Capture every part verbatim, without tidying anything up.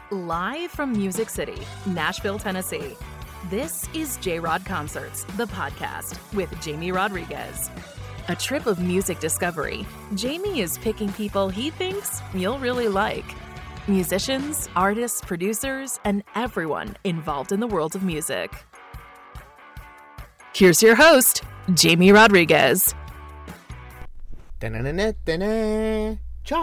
Live from Music City, Nashville, Tennessee, this is J-Rod Concerts, the podcast with Jamie Rodriguez. A trip of music discovery, Jamie is picking people he thinks you'll really like. Musicians, artists, producers, and everyone involved in the world of music. Here's your host, Jamie Rodriguez. Da-na-na-na-na-na.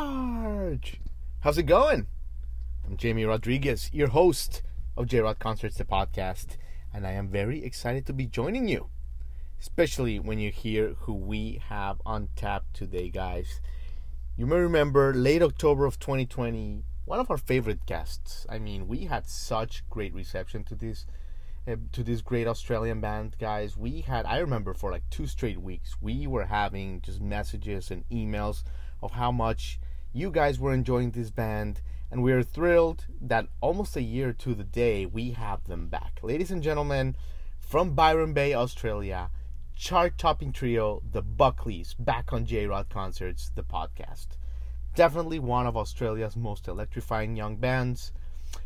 Charge! How's it going? I'm Jamie Rodriguez, your host of J-Rod Concerts, the podcast, and I am very excited to be joining you, especially when you hear who we have on tap today, guys. You may remember late October of twenty twenty, one of our favorite guests. I mean, we had such great reception to this uh, to this great Australian band, guys. We had, I remember for like two straight weeks, we were having just messages and emails of how much you guys were enjoying this band, and we are thrilled that almost a year to the day we have them back. Ladies and gentlemen, from Byron Bay, Australia, chart-topping trio, the Buckleys, back on J-Rod Concerts, the podcast. Definitely one of Australia's most electrifying young bands.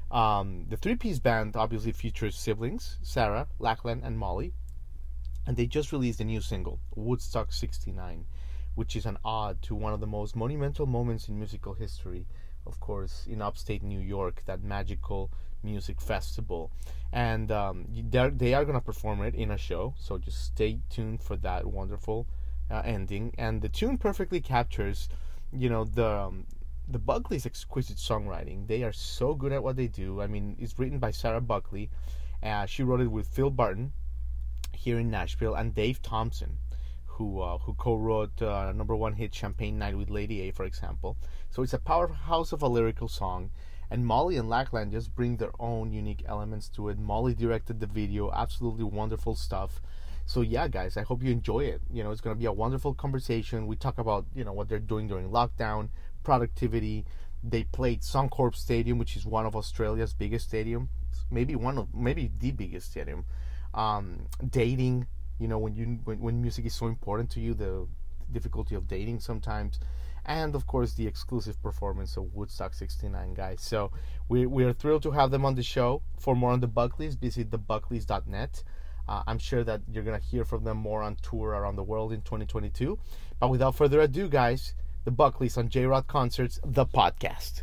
Um, the three-piece band obviously features siblings, Sarah, Lachlan, and Molly, and they just released a new single, Woodstock sixty-nine, which is an ode to one of the most monumental moments in musical history, of course, in upstate New York, that magical music festival. And um, they are going to perform it in a show, so just stay tuned for that wonderful uh, ending. And the tune perfectly captures, you know, the um, the Buckley's exquisite songwriting. They are so good at what they do. I mean, it's written by Sarah Buckley. Uh, she wrote it with Phil Barton here in Nashville and Dave Thompson, who uh, who co-wrote uh, number one hit Champagne Night with Lady A, for example. So it's a powerhouse of a lyrical song, and Molly and Lachlan just bring their own unique elements to it. Molly directed the video, absolutely wonderful stuff. So yeah, guys, I hope you enjoy it. You know, it's going to be a wonderful conversation. We talk about, you know, what they're doing during lockdown, productivity. They played Suncorp Stadium, which is one of Australia's biggest stadiums, maybe one of, maybe the biggest stadium. Um, dating. You know, when you when, when music is so important to you, the difficulty of dating sometimes, and of course the exclusive performance of Woodstock sixty-nine, guys. So we we are thrilled to have them on the show. For more on the Buckleys, visit the buckleys dot net. Uh, I'm sure that you're gonna hear from them more on tour around the world in twenty twenty-two. But without further ado, guys, the Buckleys on J-Rod Concerts, the podcast.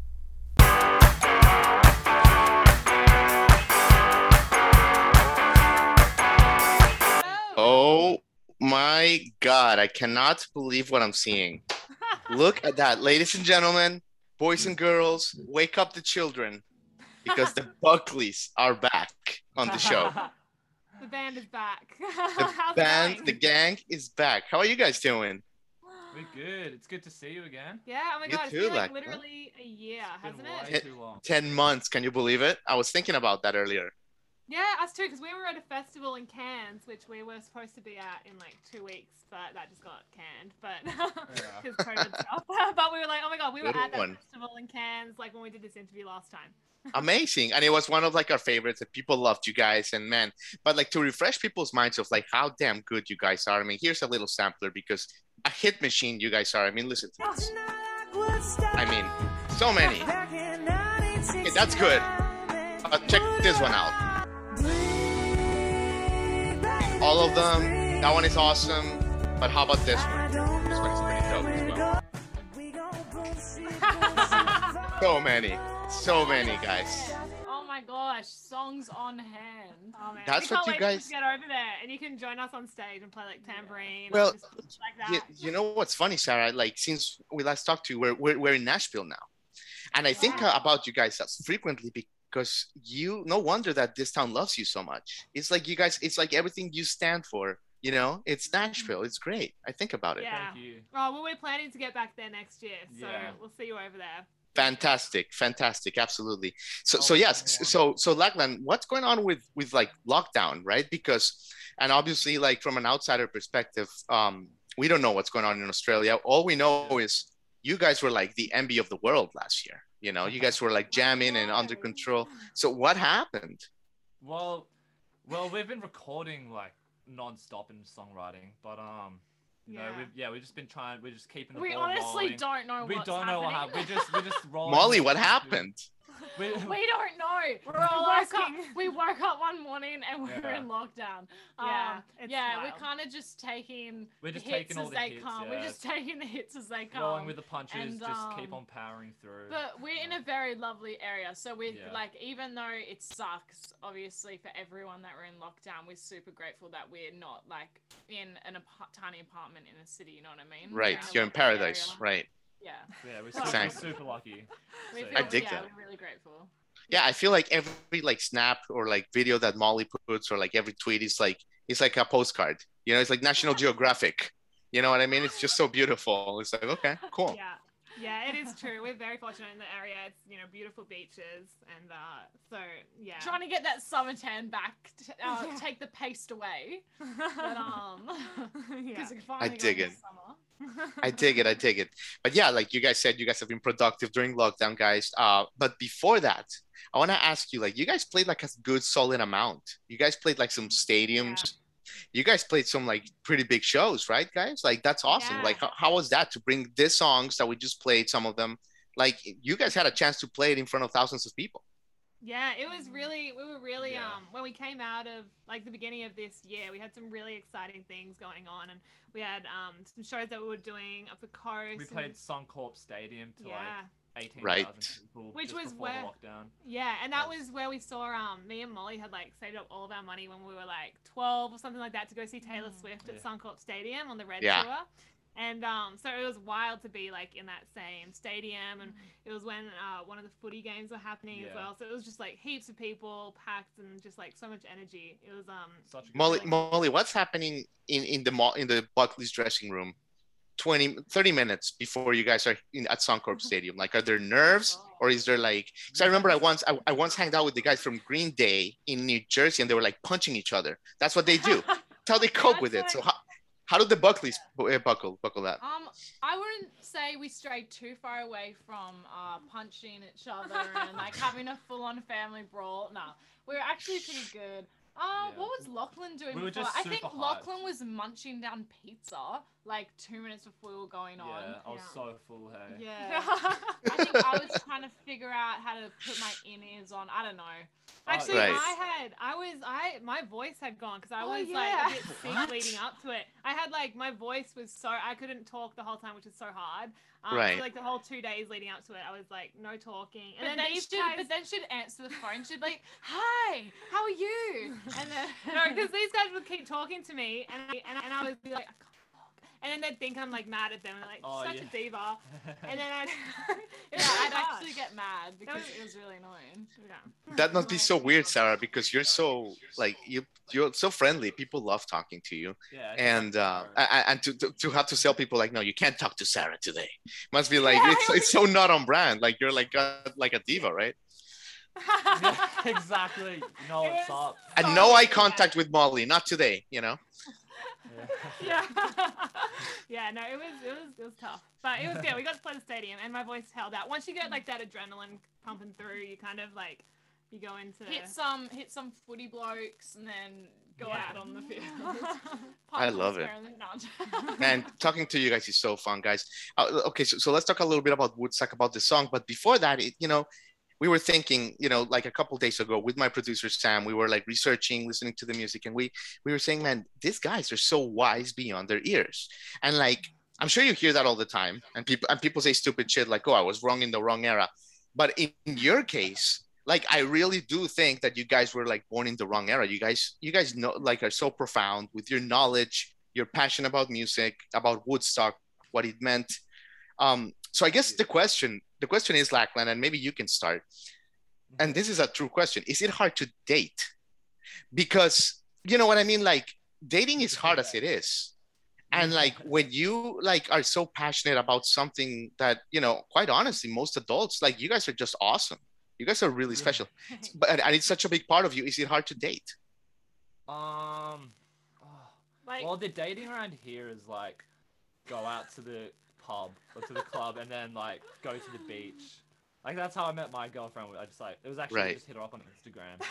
Oh my God, I cannot believe what I'm seeing. Look at that, ladies and gentlemen, boys and girls, wake up the children, because the Buckleys are back on the show. The band is back. The band, the gang is back. How are you guys doing? We're good. It's good to see you again. Yeah, oh my You God, it's too, been like like, literally a year, It's hasn't been it? way too long. Ten months, can you believe it? I was thinking about that earlier. Yeah, us too, because we were at a festival in Cairns, which we were supposed to be at in like two weeks, but that just got canned, but because COVID stuff. But we were like, oh my God, we were Good at that one. festival in Cairns, like when we did this interview last time. Amazing. And it was one of like our favorites, and people loved you guys, and man, but like to refresh people's minds of like how damn good you guys are. I mean, here's a little sampler, because a hit machine you guys are. I mean, listen to this. I mean, so many. Okay, that's good. Uh, check this one out. All of them. That one is awesome. But how about this one? This one is pretty dope as well. So many. So many, guys. Oh my gosh, songs on hand. Oh man, That's we what can't you wait guys- to get over there, and you can join us on stage and play like tambourine. Well, or just like that. You, you know what's funny, Sarah? Like, since we last talked to you, we're, we're, we're in Nashville now. And I think Wow. uh, about you guys frequently because you, no wonder that this town loves you so much. It's like you guys, it's like everything you stand for. You know, it's Nashville. It's great. I think about it. Yeah. Thank you. Oh, well, we're planning to get back there next year, so Yeah. we'll see you over there. Fantastic, fantastic, absolutely. So, Oh, so yes, yeah. so, so Lachlan, what's going on with, with like lockdown, right? Because, and obviously, like from an outsider perspective, um, we don't know what's going on in Australia. All we know is you guys were like the envy of the world last year. You know, you guys were like jamming and under control. So, what happened? Well, well, we've been recording like non-stop in songwriting, but um, you know, Yeah. we've yeah, we've just been trying. We're just keeping the We ball honestly rolling. don't know We what's don't know what happening. happened. We just we just rolling. Molly, with what the- happened? We, We don't know. We're all we woke up. asking. We woke up one morning and we were Yeah. in lockdown. Yeah, um, it's yeah. wild. We're kind of just taking We're just the hits taking all as the they hits, come. yeah. We're just taking the hits as they come. rolling with the punches, and, just keep um, on powering through. But we're in a very lovely area, so we Yeah. like even though it sucks, obviously for everyone that we're in lockdown, we're super grateful that we're not like in an ap- tiny apartment in a city. You know what I mean? Right, We're in a you're in lovely paradise, area. right? Yeah, yeah, we're Exactly. super, super lucky. we So, feel, I dig yeah, that. we're really grateful. Yeah, I feel like every like snap or like video that Molly puts or like every tweet is like it's like a postcard. You know, it's like National Geographic. You know what I mean? It's just so beautiful. It's like, okay, cool. Yeah. Yeah, it is true. We're very fortunate in the area. It's, you know, beautiful beaches. And uh, so, yeah. Trying to get that summer tan back, to, uh, take the paste away. But um, yeah. because we finally got dig into it. summer. I dig it. I dig it. But yeah, like you guys said, you guys have been productive during lockdown, guys. Uh, but before that, I want to ask you, like, you guys played like a good solid amount. You guys played like some stadiums. Yeah. You guys played some like pretty big shows, right, guys? Like that's awesome. Yeah. Like how, how was that to bring these songs that we just played, some of them? Like you guys had a chance to play it in front of thousands of people. Yeah, it was really, we were really, Yeah. um, when we came out of, like, the beginning of this year, we had some really exciting things going on, and we had um, some shows that we were doing up the coast. we and- played Suncorp Stadium to yeah, like eighteen thousand Right. people Which just was before where- the lockdown. yeah, and that Yes. was where we saw, um, me and Molly had, like, saved up all of our money when we were, like, twelve or something like that to go see Taylor Mm, Swift at yeah. Suncorp Stadium on the Red Yeah. Tour. And um, so it was wild to be, like, in that same stadium, and it was when uh, one of the footy games were happening as Yeah. well, so it was just, like, heaps of people packed and just, like, so much energy. It was, um, Such a good Molly, feeling. Molly, what's happening in in the mall in the Buckley's dressing room? twenty, thirty minutes before you guys are in, at Suncorp Stadium. Like, are there nerves or is there like? Because I remember I once I, I once hanged out with the guys from Green Day in New Jersey, and they were like punching each other. That's what they do. That's how they cope with it. That's So how how did the Buckleys bu- uh, buckle buckle that? Um, I wouldn't say we strayed too far away from uh, punching each other and like having a full-on family brawl. No, we were actually pretty good. Uh, Yeah. what was Lachlan doing We were before? just I think super hyped. Lachlan was munching down pizza like two minutes before we were going on. Yeah, I was Yeah. so full, hey. Yeah. I think I was trying to figure out how to put my in-ears on. I don't know. Actually, Right. I had, I was, I, my voice had gone because I Oh, was yeah. like a bit sick What? leading up to it. I had like, my voice was so, I couldn't talk the whole time, which is so hard. Um, Right. So like the whole two days leading up to it, I was like, no talking. And But then then, these she'd, guys, but then she'd answer the phone. She'd be like, "Hi, how are you?" And then no, because these guys would keep talking to me, and I, and, and I would be like, I can't talk. And then they'd think I'm like mad at them, and they're like, Oh, such yeah. a diva. And then I'd, it yeah, was really I'd hard. actually get mad because was- it was really annoying. Yeah. That must be so weird, Sarah, because you're so like you you're so friendly. People love talking to you. Yeah, it's And like, uh, bro. a- a- and to, to to have to tell people like, no, you can't talk to Sarah today. Must be like Yeah, it's I it's so not on brand. Like you're like a, like a diva, right? Yeah, exactly. You know It what's was- up. And Oh, no yeah. eye contact with Molly, not today. You know. Yeah. Yeah. yeah, no, it was it was it was tough. But it was good. We got to play the stadium and my voice held out. Once you get like that adrenaline pumping through, you kind of like you go into Hit some, hit some footy blokes, and then go Yeah. out on the field. I Punch love them it. square in the nut. And talking to you guys is so fun, guys. Uh, okay, so, so let's talk a little bit about Woodstock, about the song. But before that, it, you know, we were thinking, you know, like a couple days ago with my producer Sam, we were like researching, listening to the music, and we we were saying, man, these guys are so wise beyond their ears. And like, I'm sure you hear that all the time, and people and people say stupid shit like, oh, I was wrong in the wrong era. But in, in your case, like, I really do think that you guys were like born in the wrong era. You guys, you guys know, like, are so profound with your knowledge, your passion about music, about Woodstock, what it meant. Um, so I guess the question, the question is, Lachlan, and maybe you can start. And this is a true question: is it hard to date? Because you know what I mean. Like, dating is hard as it is, and like when you like are so passionate about something that, you know, quite honestly, most adults, like, you guys are just awesome. You guys are really special, but and it's such a big part of you. Is it hard to date? Um, oh, like well, the dating around here is like go out to the pub or to the club and then like go to the beach. Like, that's how I met my girlfriend. I just like it was actually Right. just hit her up on Instagram.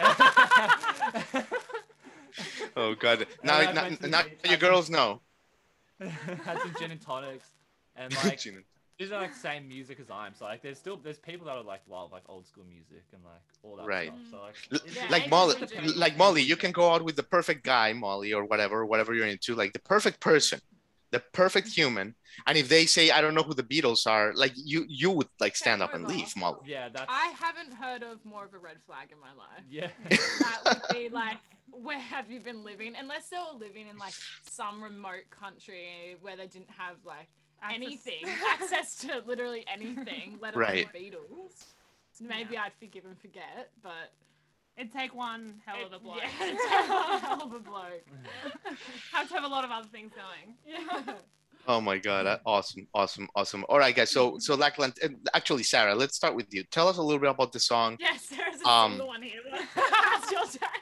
Oh God! And Now, I now, went to the now beach, your had girls some- know. Had some gin and tonics, and like Gin- using like same music as I am. So like, there's still there's people that are like love like old school music and like all that Right. stuff. So like, L- it's Yeah, just- like I Molly, agree with you. like Molly, you can go out with the perfect guy, Molly, or whatever, whatever you're into, like the perfect person, the perfect human. And if they say, I don't know who the Beatles are, like you, you would like stand up and over. leave, Molly. Yeah, that's I haven't heard of more of a red flag in my life. yeah. That would be like, where have you been living? Unless they were living in like some remote country where they didn't have like Access- anything, access to literally anything, let alone Right. the Beatles. Maybe I'd forgive and forget, but It'd take one hell of a bloke. yeah, it's a hell of a bloke. Have to have a lot of other things going. Yeah. Oh my God. uh, Awesome. Awesome. Awesome. All right, guys. So, so Lachlan, uh, actually, Sarah, let's start with you. Tell us a little bit about the song. Yes, there's a Um, single one here. It's your turn.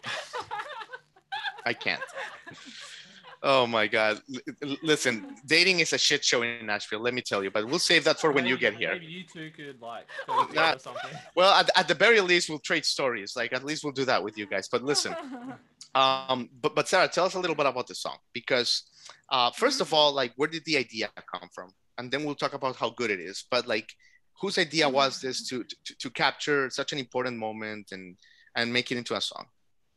I can't. Oh my God. L- l- listen, dating is a shit show in Nashville, let me tell you, but we'll save that for when you Maybe- get here. Maybe you two could like go together Nah. or something. Well, at, at the very least, we'll trade stories. Like, at least we'll do that with you guys. But listen, um, but, but Sarah, tell us a little bit about the song because, uh, first of all, like, where did the idea come from? And then we'll talk about how good it is. But like, whose idea was this to, to, to capture such an important moment and, and make it into a song?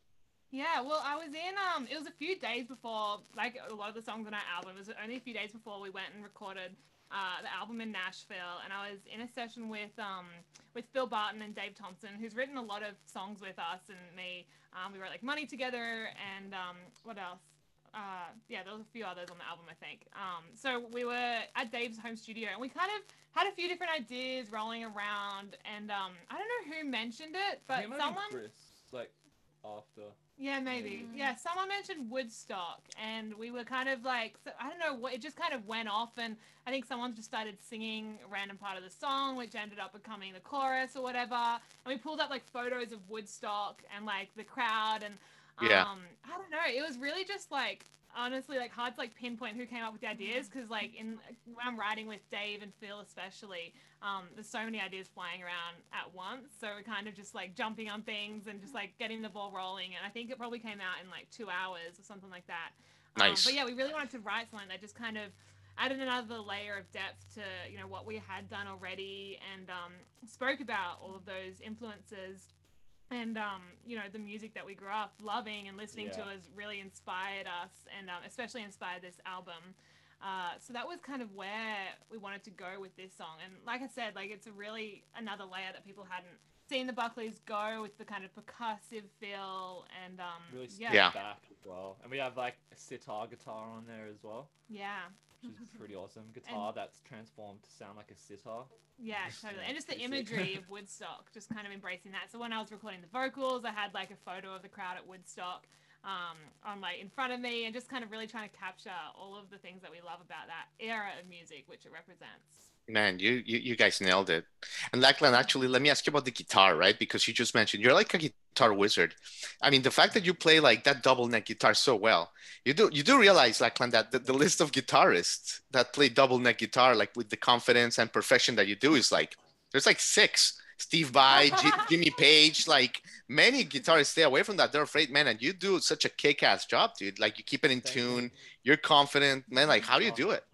Yeah, well, I was in, um, it was a few days before, like a lot of the songs on our album, it was only a few days before we went and recorded uh, the album in Nashville, and I was in a session with um, with Phil Barton and Dave Thompson, who's written a lot of songs with us and me. Um, we wrote like Money together, and um, what else? Uh, yeah, there was a few others on the album, I think. Um, so we were at Dave's home studio, and we kind of had a few different ideas rolling around, and um, I don't know who mentioned it, but It might be someone... Chris, like after. Yeah, maybe. Mm. Yeah, someone mentioned Woodstock, and we were kind of like, so, I don't know what, it just kind of went off, and I think someone just started singing a random part of the song, which ended up becoming the chorus or whatever. And we pulled up like photos of Woodstock and like the crowd, and um, Yeah. I don't know, it was really just like, honestly, like hard to like pinpoint who came up with the ideas, because like in when I'm writing with Dave and Phil especially, um, there's so many ideas flying around at once, so we're kind of just like jumping on things and just like getting the ball rolling, and I think it probably came out in like two hours or something like that. Um, Nice. but yeah, we really wanted to write something that just kind of added another layer of depth to, you know, what we had done already, and um, spoke about all of those influences. And, um, you know, the music that we grew up loving and listening to Yeah. has really inspired us, and um, especially inspired this album. Uh, so that was kind of where we wanted to go with this song. And like I said, like it's a really another layer that people hadn't seen the Buckleys go with, the kind of percussive feel, and um, Really yeah, stripped Yeah. back as well. And we have like a sitar guitar on there as well, yeah, which is pretty awesome. Guitar that's transformed to sound like a sitar. yeah, totally. And just the Pretty sick. imagery of Woodstock, just kind of embracing that. So when I was recording the vocals, I had like a photo of the crowd at Woodstock um, on like in front of me, and just kind of really trying to capture all of the things that we love about that era of music, which it represents. Man, you, you you guys nailed it. And Lachlan, actually, let me ask you about the guitar, right? Because you just mentioned you're like a guitar wizard. I mean, the fact that you play like that double neck guitar so well, you do you do realize, Lachlan, that the, the list of guitarists that play double neck guitar, like with the confidence and perfection that you do, is like there's like six. Steve Vai, J- Jimmy Page, like many guitarists stay away from that. They're afraid, man. And you do such a kick-ass job, dude. Like you keep it in Thank you. tune. You're confident, man. Like how do you do it?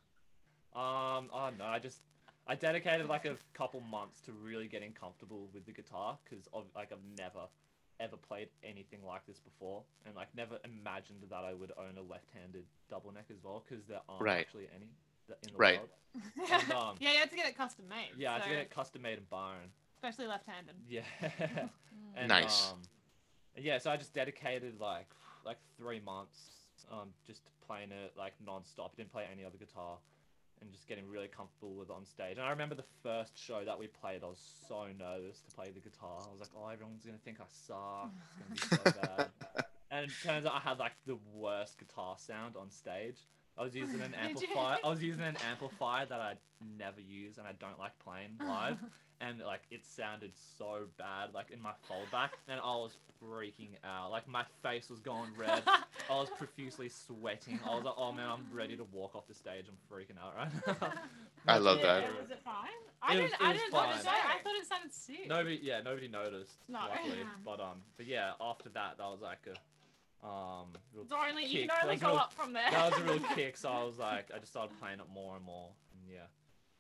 Um, oh no, I just I dedicated like a couple months to really getting comfortable with the guitar because like I've never ever played anything like this before, and like never imagined that I would own a left-handed double neck as well, because there aren't Right. actually any th- in the Right. world. And, um, Yeah, you had to get it custom made. Yeah, I had so, to get it custom made in Byron. especially left-handed. Yeah. And, Nice. Um, yeah, so I just dedicated like like three months um just playing it like non-stop. Didn't play any other guitar, and just getting really comfortable with it on stage. And I remember the first show that we played, I was so nervous to play the guitar. I was like, oh, everyone's gonna think I suck. It's gonna be so bad. And it turns out I had like the worst guitar sound on stage. I was using an Did you? amplifier. I was using an amplifier that I never use and I don't like playing live. And like it sounded so bad, like in my foldback, and I was freaking out. Like my face was going red. I was profusely sweating. I was like, "Oh man, I'm ready to walk off the stage. I'm freaking out right now." I love Yeah, that. was it fine? I It was- didn't. it I was didn't know fine. to say. I thought it sounded sick. Nobody, yeah, nobody noticed. No. Luckily, but um, but yeah, after that, that was like a um. real It's only you kick. can only That was go real- up from there. That was a real kick. So I was like, I just started playing it more and more, and yeah.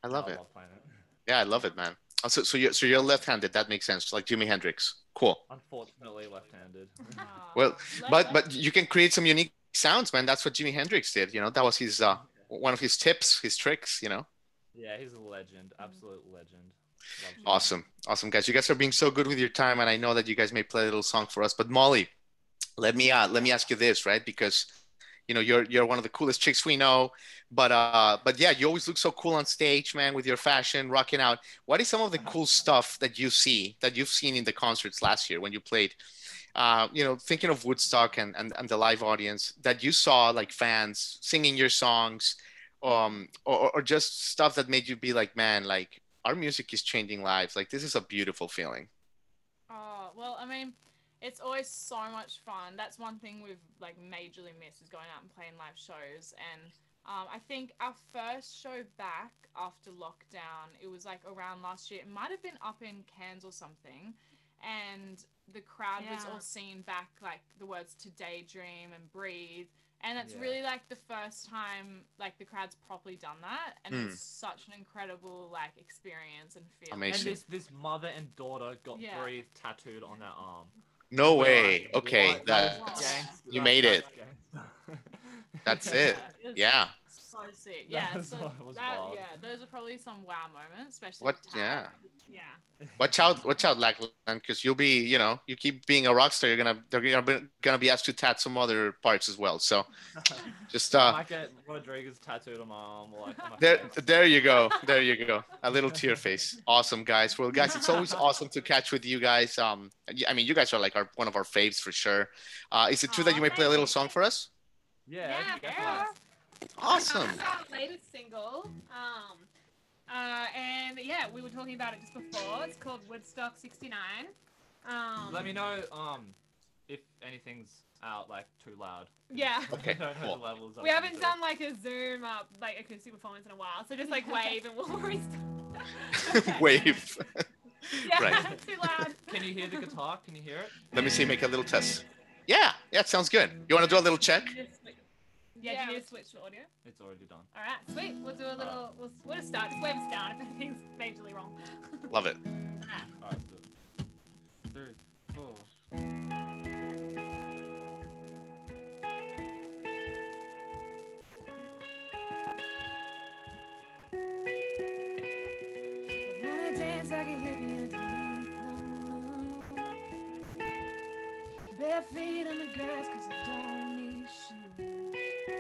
I love I it. love playing it. Yeah, I love it, man. Oh, so, so you're so you're left-handed. That makes sense, like Jimi Hendrix. Cool. Unfortunately, left-handed. Aw. Well, Let- but let- but you can create some unique sounds, man. That's what Jimi Hendrix did. You know, that was his uh one of his tips, his tricks. You know. Yeah, he's a legend. Absolute legend. Love Jimi. Awesome, awesome, guys. You guys are being so good with your time, and I know that you guys may play a little song for us. But Molly, let me uh let me ask you this, right? Because you know you're you're one of the coolest chicks we know. But uh, but yeah, you always look so cool on stage, man, with your fashion, rocking out. What is some of the cool stuff that you see that you've seen in the concerts last year when you played? Uh, you know, thinking of Woodstock and, and and the live audience that you saw, like fans singing your songs, um, or or just stuff that made you be like, man, like our music is changing lives. Like this is a beautiful feeling. Oh, well, I mean, it's always so much fun. That's one thing we've like majorly missed is going out and playing live shows. And um, I think our first show back after lockdown, it was like around last year. It might have been up in Cairns or something. And the crowd was Yeah. all singing back like the words to Daydream and Breathe. And it's Yeah. really like the first time like the crowd's properly done that. And Hmm. it's such an incredible like experience and feeling. And Amazing. this this mother and daughter got Yeah. Breathe tattooed on their arm. No We're way. like, Okay, what? that is Wow. gangster. you That- made it. that's gangster. That's it. it was Yeah. So sick. Yeah. That So was that, wild. yeah, those are probably some wow moments, especially What? with Tad. Yeah. Yeah. Watch out, watch out, Lachlan, because you'll be, you know, you keep being a rock star. You're gonna, they're gonna be, gonna be asked to tat some other parts as well. So just I uh, might get Rodriguez tattooed on my arm. Or like on my there, face. there you go, there you go. A little tear face. Awesome, guys. Well, guys, it's always awesome to catch with you guys. Um, I mean, you guys are like our one of our faves for sure. Uh, is it true that Aw, you may play a thank little you. song for us? Yeah. Yeah, definitely. yeah. Awesome. It's our latest single. Um, uh, and yeah, we were talking about it just before. It's called Woodstock sixty-nine. Um, Let me know um if anything's out like too loud. Yeah. Okay, I don't know cool. the levels. We haven't done like a Zoom up like acoustic performance in a while, so just like wave and we'll restart. Wave. Yeah, Right. it's too loud. Can you hear the guitar? Can you hear it? Let me see. Make a little test. Yeah, yeah, it sounds good. You want to do a little check? Just switch- Yeah, Yeah. do you need to switch to audio? It's already done. All right, sweet. We'll do a little. We'll, we'll just start. Just wave us down if anything's majorly wrong. Love it. Alright, good. Three, four. Wanna dance like a hippie underneath the moon. Bare feet on the grass 'cause I don't need shoes.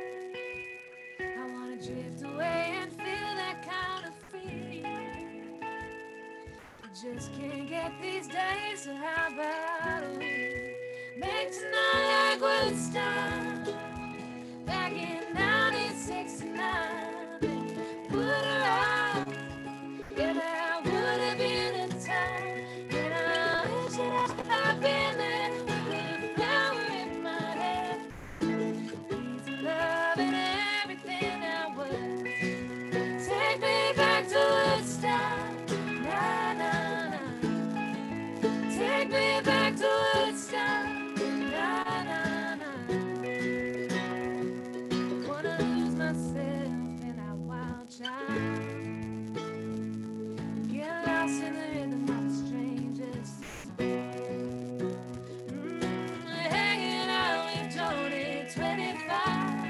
I wanna drift away and feel that kind of feeling. I just can't get these days, so how about we make tonight like Woodstock back in nineteen sixty-nine and put her out. Yeah, that would have been a time when I wish that I'd been there with a flower in my head. Peace and love and everything that was. Take me back to Woodstock. Nah, nah, nah. Take me back to Woodstock. Nah, nah, nah. Wanna lose myself in that wild child. Get lost in the rhythm of the strangest. Mm, hanging out with Jody, twenty-five.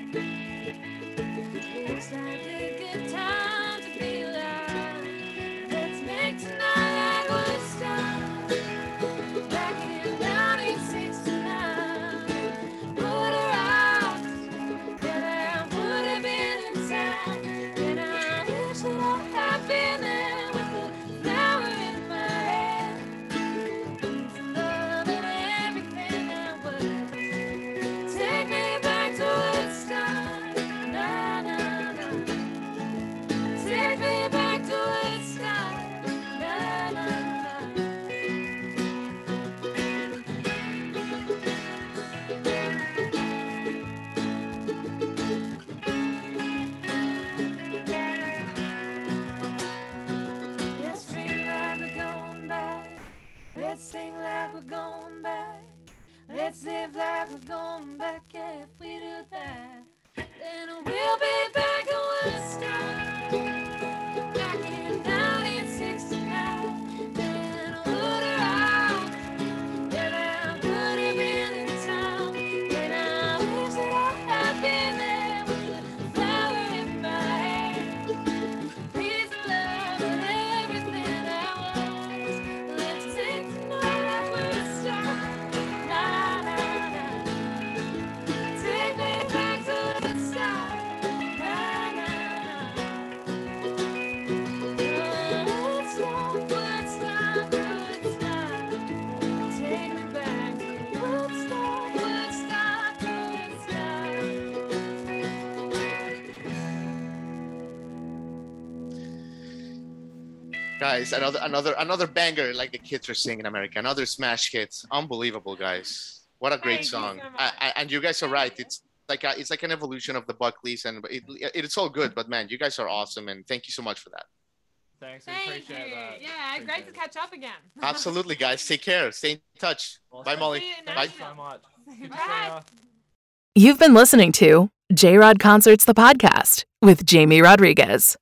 Looks like a good time to be alive. Let's make tonight like Woodstock. Back in nineteen sixty-nine. Put her out. Yeah, there would have been a time. And I wish that I had been there with a flower in my hand. Peace and love and everything that was. Take me back to Woodstock. Nah, nah, nah. Take me back to Woodstock. Nah, nah, nah. Let's dream like we're going back. Let's sing like we're going back. Let's live like we're going back. Yeah, if we do that, then we'll be back in Woodstock. Guys, another another another banger like the kids are saying in America. Another smash hit. Unbelievable, guys. What a great Thank you song. so I, much. I, and you guys are right. Thank you. It's like a, it's like an evolution of the Buckleys, and it, it, it's all good. But man, you guys are awesome, and thank you so much for that. Thanks, we Thank you. appreciate that. Yeah, Appreciate great to it. catch up again. Absolutely, guys. Take care. Stay in touch. Awesome. Bye, Molly. See you in Bye. Thanks Nashville. so much. Good to Bye. see ya. You've been listening to J Rod Concerts, the podcast with Jamie Rodriguez.